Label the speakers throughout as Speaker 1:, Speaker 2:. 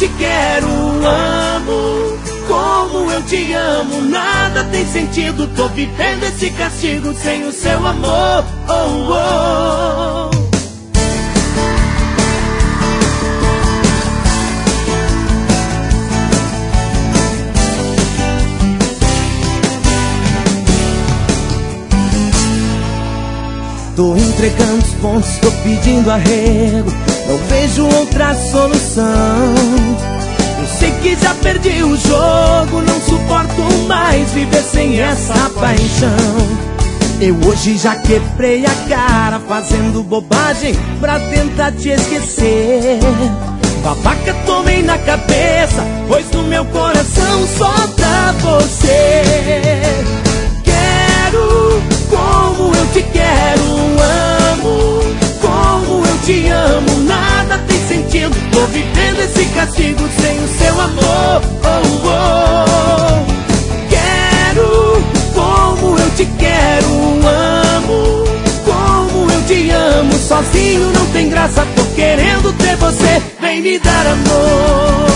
Speaker 1: te quero, amo. Como eu te amo, nada tem sentido. Tô vivendo esse castigo sem o seu amor. Oh, oh.
Speaker 2: Tô entregando os pontos, tô pedindo arrego, não vejo outra solução. Eu sei que já perdi o jogo, não suporto mais viver sem essa paixão. Eu hoje já quebrei a cara fazendo bobagem pra tentar te esquecer. Babaca, tomei na cabeça, pois no meu coração só tá você. Quero como eu te quero, amo. Como eu te amo, nada tem sentido. Tô vivendo esse castigo sem o seu amor. Oh, oh. Quero como eu te quero, amo. Como eu te amo, sozinho não tem graça. Tô querendo ter você, vem me dar amor.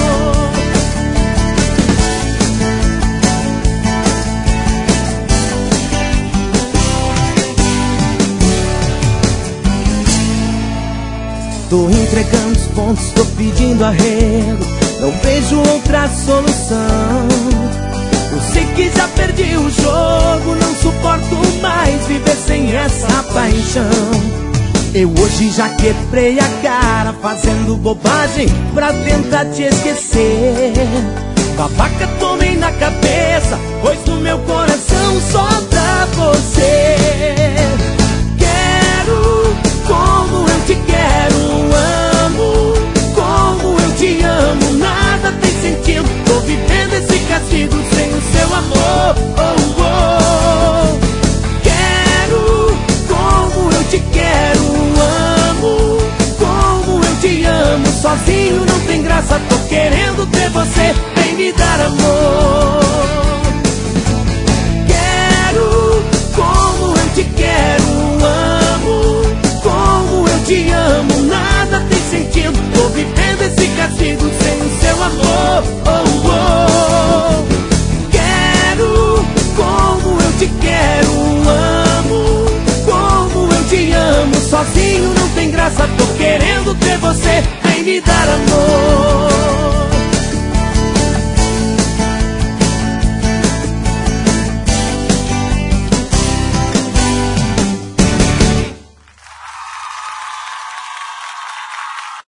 Speaker 2: Tô entregando os pontos, tô pedindo arrego, não vejo outra solução. Eu sei que já perdi o jogo, não suporto mais viver sem essa paixão. Eu hoje já quebrei a cara fazendo bobagem pra tentar te esquecer. Babaca, tomei na cabeça, pois no meu coração só dá você. Quero como eu te quero, amo. Como eu te amo, nada tem sentido. Tô vivendo esse castigo sem o seu amor. Oh, oh. Quero como eu te quero, amo. Como eu te amo, sozinho não tem graça. Tô querendo ter você, vem me dar amor. Quero como eu te quero, amo. Como eu te amo, nada tem sentido. Tô vivendo esse castigo sem o seu amor. Oh, oh. Quero como eu te quero, amo. Como eu te amo, sozinho não tem graça. Tô querendo ter você, vem me dar amor.